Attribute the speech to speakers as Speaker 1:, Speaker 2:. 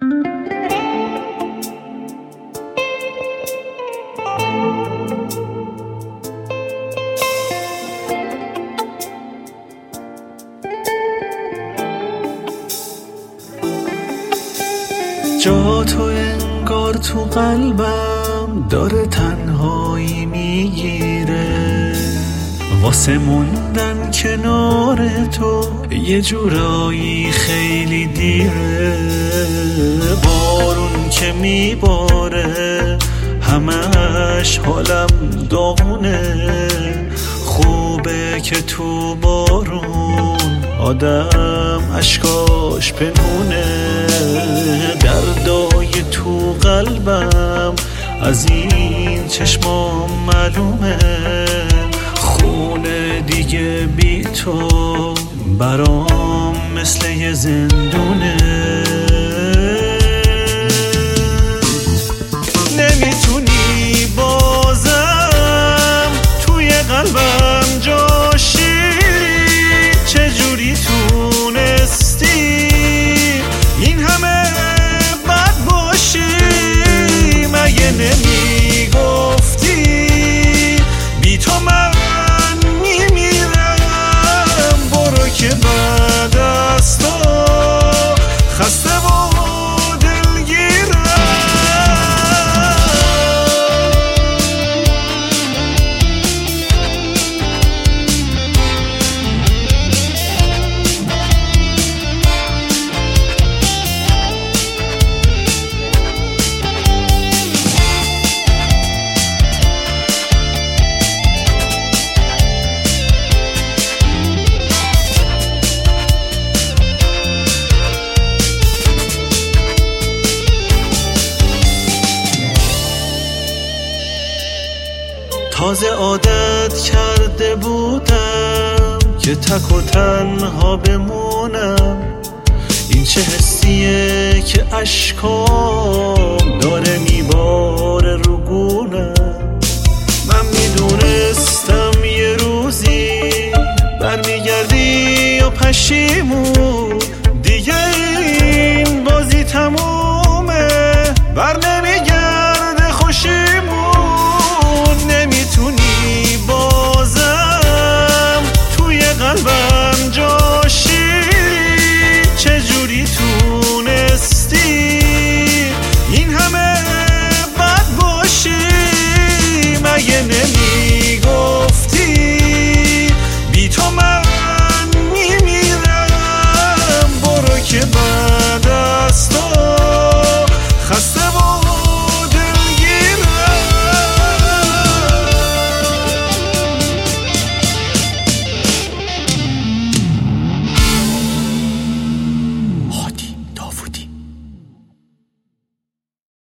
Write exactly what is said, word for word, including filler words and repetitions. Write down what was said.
Speaker 1: جا تو انگار تو قلبم داره تنهایی میگیره، واسه موندن کنار تو یه جورایی خیلی دیره. بارون که میباره همش حالم داغونه، خوبه که تو بارون آدم اشکاش پنهونه. دردای تو قلبم از این چشمام معلومه، خونه دیگه بی تو برام مثل یه زندونه. نمیتونی بازم توی قلبم جاشی، چجوری تونستی این همه بد باشی؟ مگه نمیگفتی بی تو من میمیرم؟ برو که بعد از تو خسته و تازه عادت کرده بودم که تک و تنها بمونم. این چه حسیه که اشکام داره میباره رو گونم. من میدونستم یه روزی برمیگردی و پشیمون